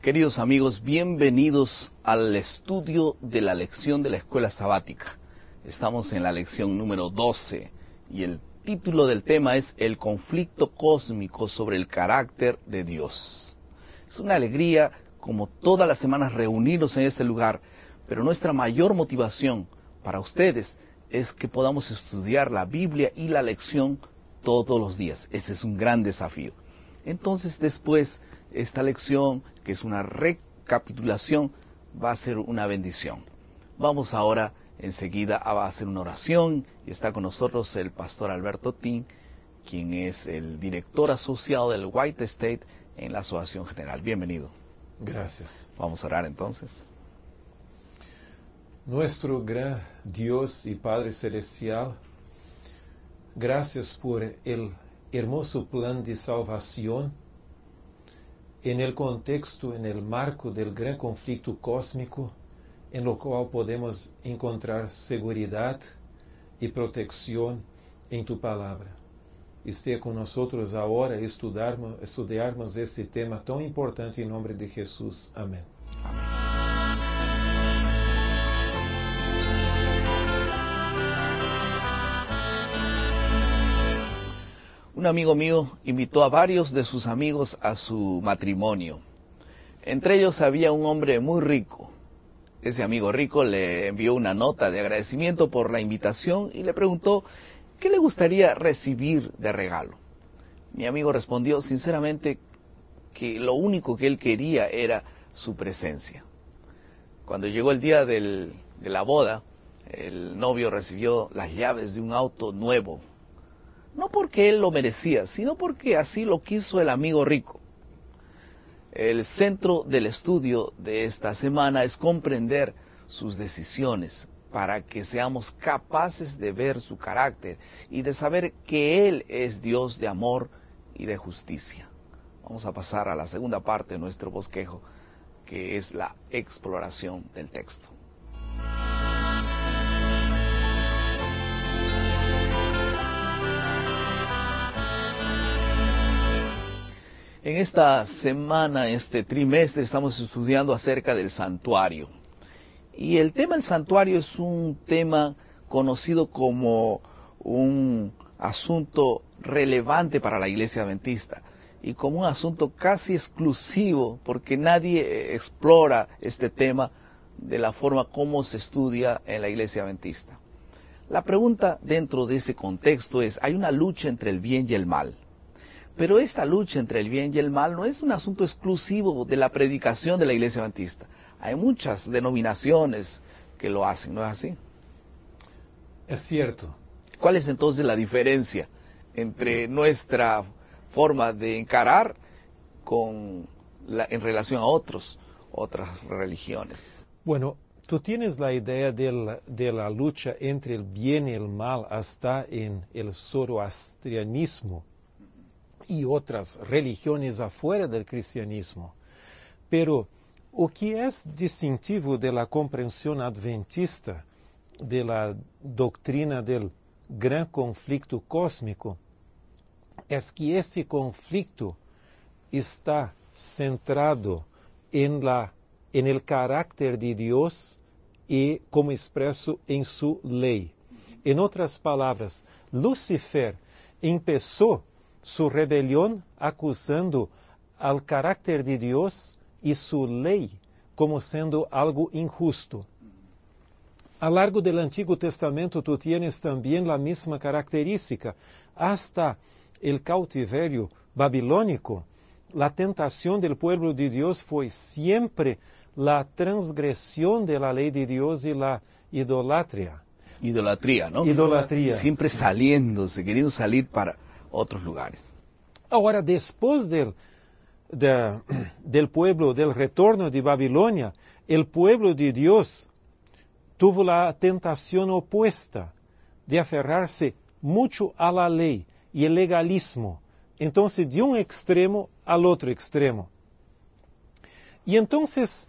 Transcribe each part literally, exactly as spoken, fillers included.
Queridos amigos, bienvenidos al estudio de la lección de la escuela sabática. Estamos en la lección número doce y el título del tema es El conflicto cósmico sobre el carácter de Dios. Es una alegría, como todas las semanas, reunirnos en este lugar, pero nuestra mayor motivación para ustedes es que podamos estudiar la Biblia y la lección todos los días. Ese es un gran desafío. Entonces, después, esta lección, que es una recapitulación, va a ser una bendición. Vamos ahora enseguida a hacer una oración y está con nosotros el pastor Alberto Tin, quien es el director asociado del White State en la Asociación General. Bienvenido. Gracias. Vamos a orar entonces. Nuestro gran Dios y Padre Celestial, gracias por el hermoso plan de salvación en el contexto, en el marco del gran conflicto cósmico, en lo cual podemos encontrar seguridad y protección en tu palabra. Esté con nosotros ahora y estudarmos, estudiarmos este tema tan importante en nombre de Jesús. Amén. Amén. Un amigo mío invitó a varios de sus amigos a su matrimonio. Entre ellos había un hombre muy rico. Ese amigo rico le envió una nota de agradecimiento por la invitación y le preguntó qué le gustaría recibir de regalo. Mi amigo respondió sinceramente que lo único que él quería era su presencia. Cuando llegó el día del, de la boda, el novio recibió las llaves de un auto nuevo. No porque él lo merecía, sino porque así lo quiso el amigo rico. El centro del estudio de esta semana es comprender sus decisiones para que seamos capaces de ver su carácter y de saber que Él es Dios de amor y de justicia. Vamos a pasar a la segunda parte de nuestro bosquejo, que es la exploración del texto. En esta semana, este trimestre, estamos estudiando acerca del santuario. Y el tema del santuario es un tema conocido como un asunto relevante para la Iglesia Adventista y como un asunto casi exclusivo porque nadie explora este tema de la forma como se estudia en la Iglesia Adventista. La pregunta dentro de ese contexto es, hay una lucha entre el bien y el mal. Pero esta lucha entre el bien y el mal no es un asunto exclusivo de la predicación de la Iglesia Adventista. Hay muchas denominaciones que lo hacen, ¿no es así? Es cierto. ¿Cuál es entonces la diferencia entre nuestra forma de encarar con la, en relación a otros, otras religiones? Bueno, tú tienes la idea de la, de la lucha entre el bien y el mal hasta en el zoroastrianismo y otras religiones afuera del cristianismo. Pero o que es distintivo de la comprensión adventista de la doctrina del gran conflicto cósmico es que este conflicto está centrado en, la, en el carácter de Dios y como expreso en su ley. En otras palabras, Lucifer empezó su rebelión acusando al carácter de Dios y su ley como siendo algo injusto. A lo largo del Antiguo Testamento tú tienes también la misma característica. Hasta el cautiverio babilónico, la tentación del pueblo de Dios fue siempre la transgresión de la ley de Dios y la idolatría. Idolatría, ¿no? Idolatría. Siempre saliéndose, queriendo salir para otros lugares. Ahora, después del, de, del pueblo, del retorno de Babilonia, el pueblo de Dios tuvo la tentación opuesta de aferrarse mucho a la ley y el legalismo. Entonces, de un extremo al otro extremo. Y entonces,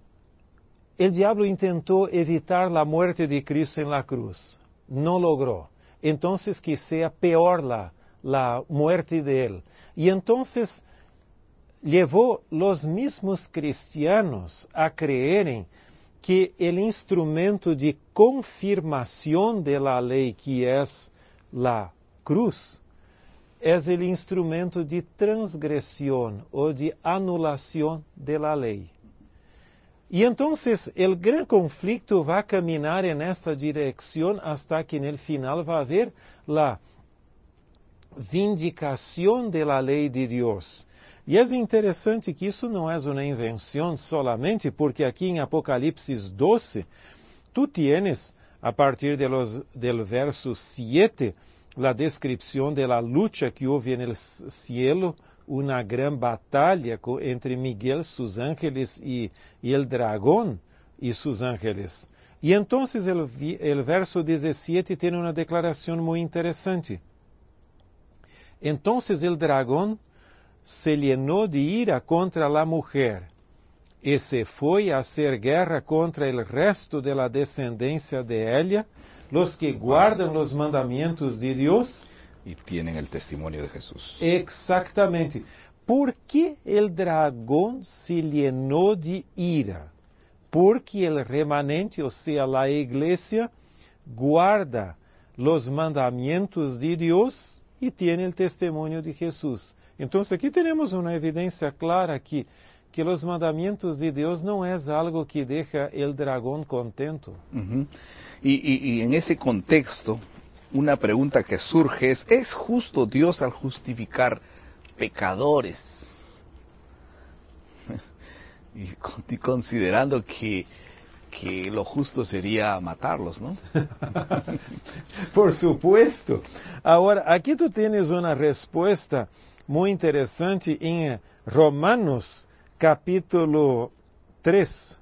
el diablo intentó evitar la muerte de Cristo en la cruz. No logró. Entonces, que sea peor la la muerte de él. Y entonces llevó los mismos cristianos a creer que el instrumento de confirmación de la ley, que es la cruz, es el instrumento de transgresión o de anulación de la ley. Y entonces el gran conflicto va a caminar en esta dirección hasta que en el final va a haber la vindicación de la ley de Dios. E é interessante que isso não é uma invenção solamente, porque aqui em Apocalipsis doce, tu tienes, a partir de los, del verso siete, la descripción de la lucha que houve en el cielo, una gran batalla entre Miguel, sus ángeles, y, y el dragón y sus ángeles. Y entonces el, el verso diecisiete tiene una declaración muy interesante. Entonces el dragón se llenó de ira contra la mujer y se fue a hacer guerra contra el resto de la descendencia de ella, los que guardan los mandamientos de Dios y tienen el testimonio de Jesús. Exactamente. ¿Por qué el dragón se llenó de ira? Porque el remanente, o sea, la iglesia, guarda los mandamientos de Dios y tiene el testimonio de Jesús. Entonces aquí tenemos una evidencia clara que, que los mandamientos de Dios no es algo que deja el dragón contento. Uh-huh. y, y, y en ese contexto, una pregunta que surge es, ¿es justo Dios al justificar pecadores? Y considerando que, que lo justo sería matarlos, ¿no? Por supuesto. Ahora, aquí tú tienes una respuesta muy interesante en Romanos capítulo tres.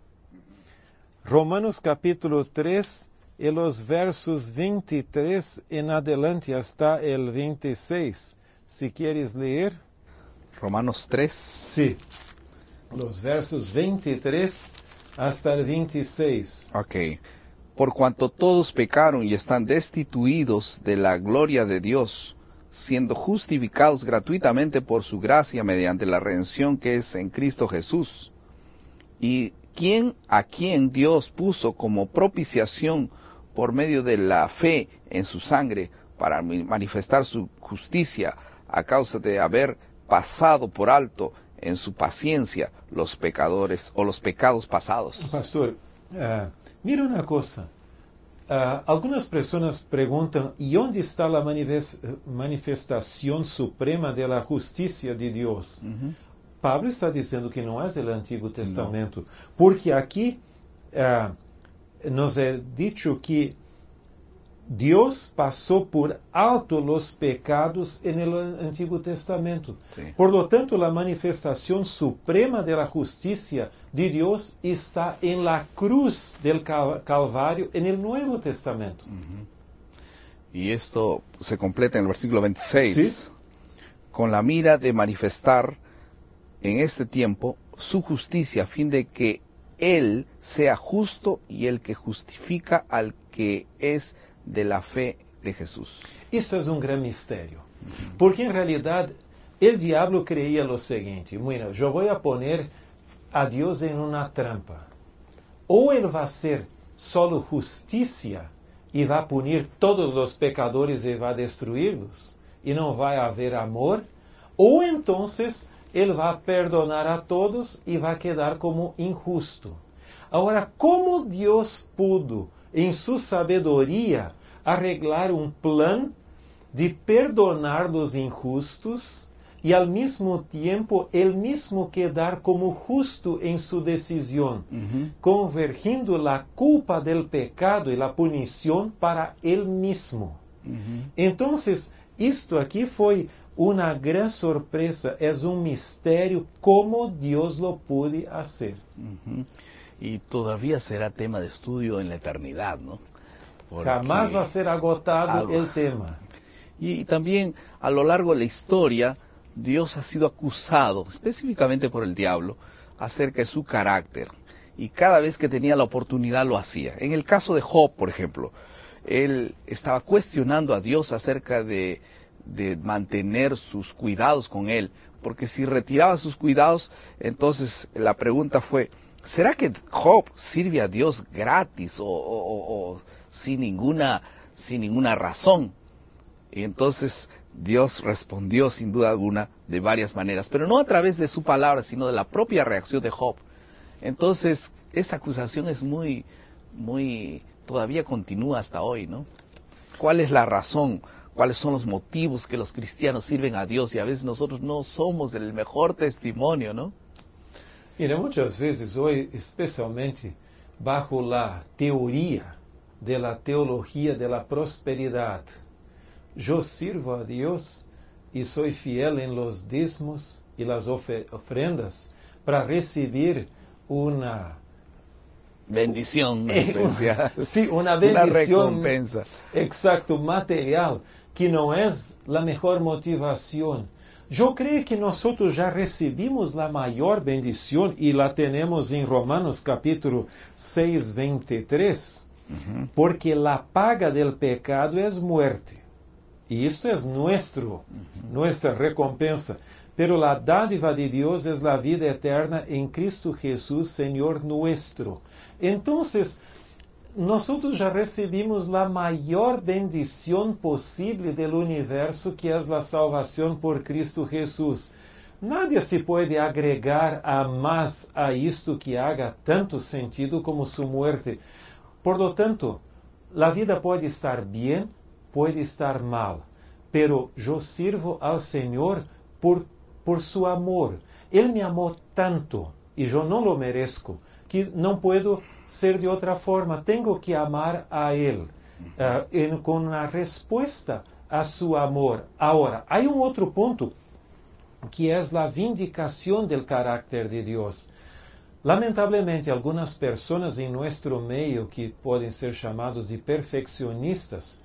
Romanos capítulo tres, y los versos veintitrés en adelante hasta el veintiséis. Si quieres leer. Romanos tres. Sí. Los versos veintitrés hasta el veintiséis. Ok. Por cuanto todos pecaron y están destituidos de la gloria de Dios, siendo justificados gratuitamente por su gracia mediante la redención que es en Cristo Jesús. Y quien a quien Dios puso como propiciación por medio de la fe en su sangre para manifestar su justicia a causa de haber pasado por alto en su paciencia los pecadores o los pecados pasados. Pastor, uh, mira una cosa. Uh, algunas personas preguntan, ¿y dónde está la manifestación suprema de la justicia de Dios? Uh-huh. Pablo está diciendo que no es del Antiguo Testamento, no. Porque aquí uh, nos ha dicho que Dios pasó por alto los pecados en el Antiguo Testamento. Sí. Por lo tanto, la manifestación suprema de la justicia de Dios está en la cruz del Calvario en el Nuevo Testamento. Uh-huh. Y esto se completa en el versículo veintiséis. ¿Sí? Con la mira de manifestar en este tiempo su justicia, a fin de que Él sea justo y el que justifica al que es de la fe de Jesús. Isso é um grande mistério, porque em realidade o diabo creía lo seguinte: bueno, eu vou a poner a Deus em uma trampa, ou ele vai ser solo justiça e vai punir todos os pecadores e vai destruí-los, e não vai haver amor, ou então ele vai perdonar a todos e vai quedar como injusto. Agora, como Deus pudo, em sua sabedoria, arreglar um plano de perdonar os injustos e, ao mesmo tempo, ele mesmo quedar como justo em sua decisão, uh-huh. convergindo a culpa do pecado e a punição para ele mesmo. Uh-huh. Então, isto aqui foi uma grande surpresa, é um mistério como Deus lo puede hacer. Uh-huh. Y todavía será tema de estudio en la eternidad, ¿no? Porque jamás va a ser agotado algo. El tema. Y también a lo largo de la historia, Dios ha sido acusado, específicamente por el diablo, acerca de su carácter. Y cada vez que tenía la oportunidad lo hacía. En el caso de Job, por ejemplo, él estaba cuestionando a Dios acerca de, de mantener sus cuidados con él, porque si retiraba sus cuidados, entonces la pregunta fue, ¿será que Job sirve a Dios gratis o, o, o, o sin ninguna, sin ninguna razón? Y entonces Dios respondió sin duda alguna de varias maneras, pero no a través de su palabra, sino de la propia reacción de Job. Entonces, esa acusación es muy, muy, todavía continúa hasta hoy, ¿no? ¿Cuál es la razón? ¿Cuáles son los motivos que los cristianos sirven a Dios? Y a veces nosotros no somos el mejor testimonio, ¿no? Mira, muchas veces hoy, especialmente bajo la teoría de la teología de la prosperidad, yo sirvo a Dios y soy fiel en los diezmos y las ofrendas para recibir una bendición, eh, una, sí, una bendición, una recompensa. Exacto, material, que no es la mejor motivación. Yo creo que nosotros ya recibimos la mayor bendición y la tenemos en Romanos capítulo seis, veintitrés, uh-huh. Porque la paga del pecado es muerte. Y esto es nuestro, uh-huh. nuestra recompensa. Pero la dádiva de Dios es la vida eterna en Cristo Jesús, Señor nuestro. Entonces, nosotros ya recibimos la mayor bendición posible del universo, que es la salvación por Cristo Jesús. Nadie se puede agregar a más a esto que haga tanto sentido como su muerte. Por lo tanto, la vida puede estar bien, puede estar mal, pero yo sirvo al Señor por, por su amor. Él me amó tanto y yo no lo merezco, que no puedo ser de otra forma. Tengo que amar a Él uh, en, con una respuesta a su amor. Ahora, hay un otro punto, que es la vindicación del carácter de Dios. Lamentablemente, algunas personas en nuestro medio, que pueden ser llamados de perfeccionistas,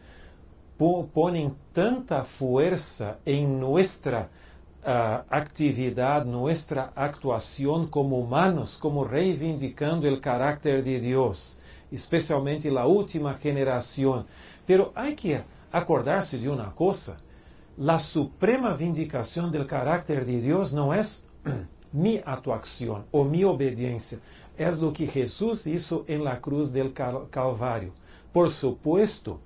ponen tanta fuerza en nuestra uh, actividad, nuestra actuación como humanos, como reivindicando el carácter de Dios, especialmente la última generación. Pero hay que acordarse de una cosa: la suprema vindicación del carácter de Dios no es mi actuación o mi obediencia, es lo que Jesús hizo en la cruz del Calvario. Por supuesto,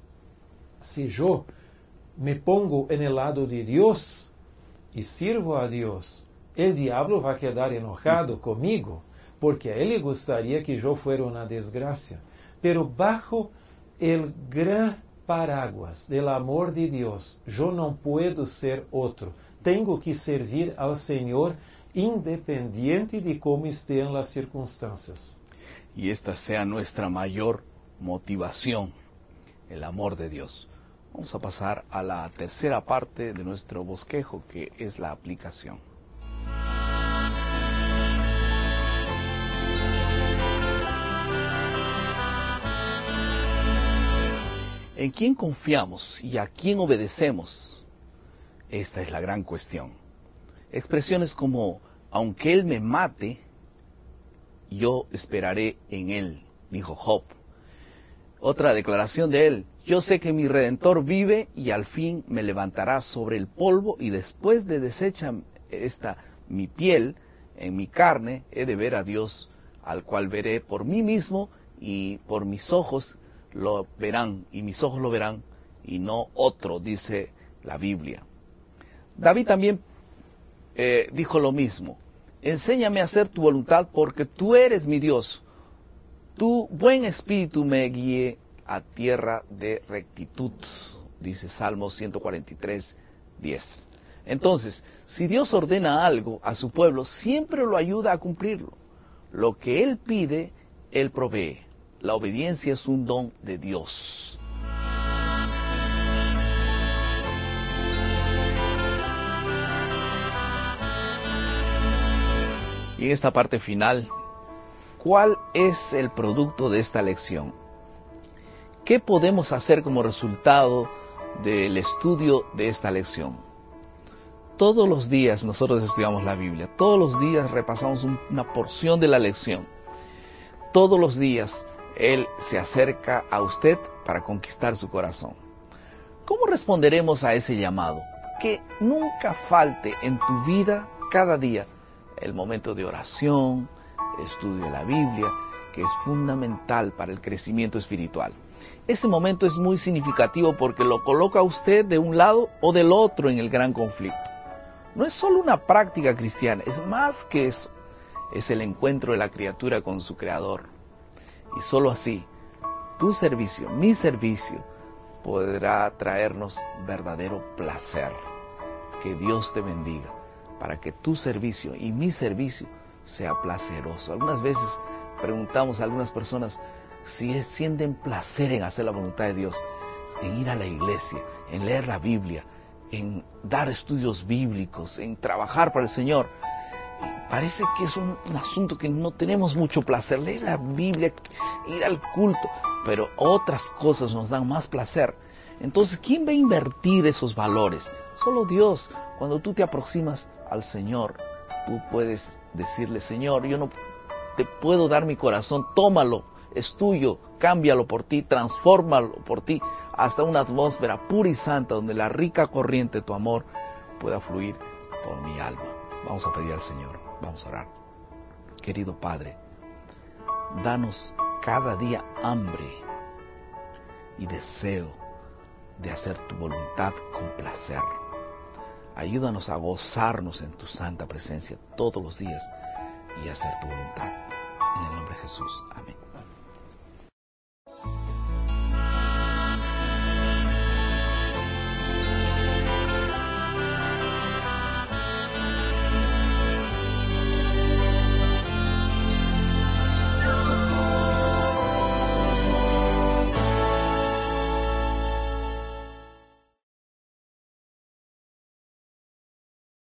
si yo me pongo en el lado de Dios y sirvo a Dios, el diablo va a quedar enojado conmigo, porque a él le gustaría que yo fuera una desgracia. Pero bajo el gran paraguas del amor de Dios, yo no puedo ser otro. Tengo que servir al Señor independiente de cómo estén las circunstancias. Y esta sea nuestra mayor motivación, el amor de Dios. Vamos a pasar a la tercera parte de nuestro bosquejo, que es la aplicación. ¿En quién confiamos y a quién obedecemos? Esta es la gran cuestión. Expresiones como, aunque Él me mate, yo esperaré en Él, dijo Job. Otra declaración de él: yo sé que mi Redentor vive y al fin me levantará sobre el polvo, y después de deshecha esta mi piel, en mi carne, he de ver a Dios, al cual veré por mí mismo, y por mis ojos lo verán, y mis ojos lo verán, y no otro, dice la Biblia. David también eh, dijo lo mismo: enséñame a hacer tu voluntad, porque tú eres mi Dios. Tu buen espíritu me guíe a tierra de rectitud, dice Salmo ciento cuarenta y tres, diez. Entonces, si Dios ordena algo a su pueblo, siempre lo ayuda a cumplirlo. Lo que Él pide, Él provee. La obediencia es un don de Dios. Y en esta parte final, ¿cuál es el producto de esta lección? ¿Qué podemos hacer como resultado del estudio de esta lección? Todos los días nosotros estudiamos la Biblia, todos los días repasamos un, una porción de la lección. Todos los días Él se acerca a usted para conquistar su corazón. ¿Cómo responderemos a ese llamado? Que nunca falte en tu vida cada día el momento de oración, estudio de la Biblia, que es fundamental para el crecimiento espiritual. Ese momento es muy significativo porque lo coloca a usted de un lado o del otro en el gran conflicto. No es solo una práctica cristiana, es más que eso. Es el encuentro de la criatura con su Creador. Y solo así, tu servicio, mi servicio, podrá traernos verdadero placer. Que Dios te bendiga para que tu servicio y mi servicio sea placeroso. Algunas veces preguntamos a algunas personas si sienten placer en hacer la voluntad de Dios, en ir a la iglesia, en leer la Biblia, en dar estudios bíblicos, en trabajar para el Señor. Y parece que es un, un asunto que no tenemos mucho placer, leer la Biblia, ir al culto, pero otras cosas nos dan más placer. Entonces, ¿quién va a invertir esos valores? Solo Dios. Cuando tú te aproximas al Señor, tú puedes decirle: Señor, yo no te puedo dar mi corazón, tómalo, es tuyo, cámbialo por ti, transfórmalo por ti, hasta una atmósfera pura y santa donde la rica corriente de tu amor pueda fluir por mi alma. Vamos a pedir al Señor, vamos a orar. Querido Padre, danos cada día hambre y deseo de hacer tu voluntad con placer. Ayúdanos a gozarnos en tu santa presencia todos los días y hacer tu voluntad. En el nombre de Jesús. Amén.